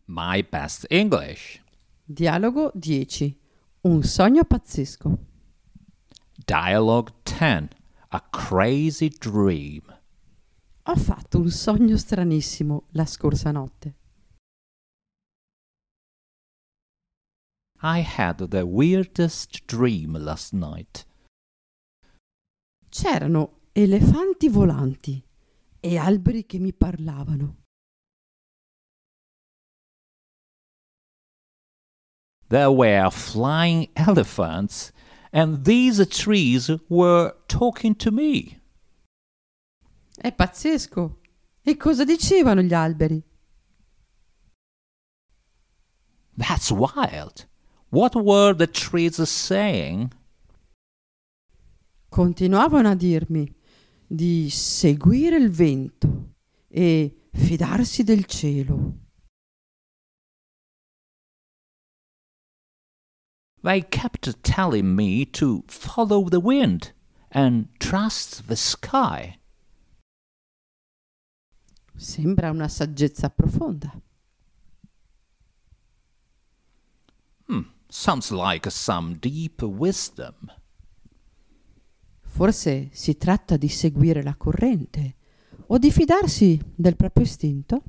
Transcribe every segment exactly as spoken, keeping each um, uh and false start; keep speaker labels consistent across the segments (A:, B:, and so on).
A: My Best English.
B: Dialogo dieci. Un sogno pazzesco.
A: Dialogue ten. A crazy dream.
B: Ho fatto un sogno stranissimo la scorsa notte.
A: I had the weirdest dream last night.
B: C'erano elefanti volanti e alberi che mi parlavano.
A: There were flying elephants, and these trees were talking to me.
B: È pazzesco! E cosa dicevano gli alberi?
A: That's wild. What were the trees saying?
B: Continuavano a dirmi di seguire il vento e fidarsi del cielo.
A: They kept telling me to follow the wind and trust the sky.
B: Sembra una saggezza profonda.
A: Hmm, sounds like some deep wisdom.
B: Forse si tratta di seguire la corrente o di fidarsi del proprio istinto?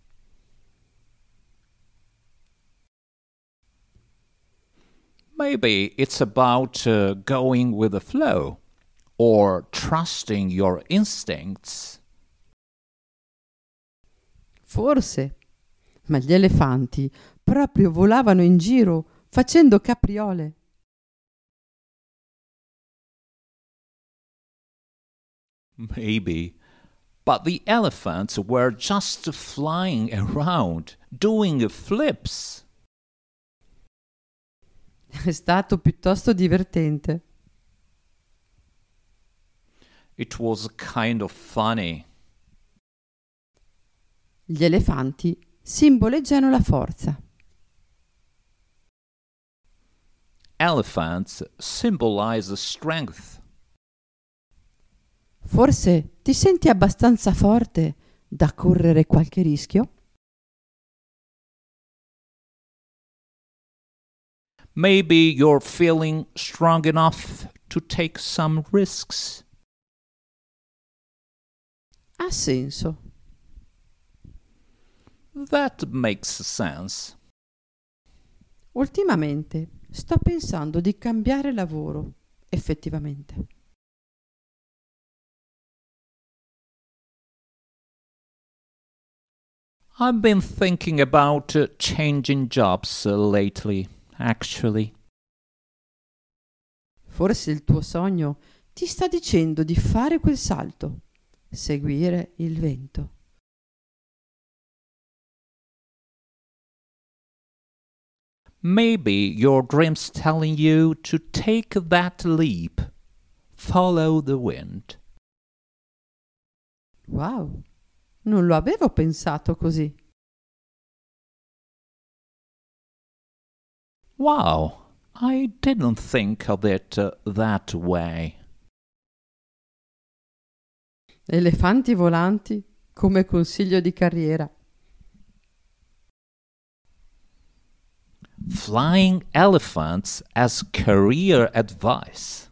A: Maybe it's about uh, going with the flow or trusting your instincts.
B: Forse, ma gli elefanti proprio volavano in giro facendo capriole.
A: Maybe, but the elephants were just flying around, doing flips.
B: È stato piuttosto divertente.
A: It was kind of funny.
B: Gli elefanti simboleggiano la forza.
A: Elephants symbolize strength.
B: Forse ti senti abbastanza forte da correre qualche rischio?
A: Maybe you're feeling strong enough to take some risks.
B: Ha senso.
A: That makes sense.
B: Ultimamente sto pensando di cambiare lavoro, effettivamente.
A: I've been thinking about uh, changing jobs uh, lately, actually.
B: Forse il tuo sogno ti sta dicendo di fare quel salto, seguire il vento.
A: Maybe your dream's telling you to take that leap, follow the wind.
B: Wow, non lo avevo pensato così.
A: Wow, I didn't think of it uh, that way.
B: Elefanti volanti come consiglio di carriera.
A: Flying elephants as career advice.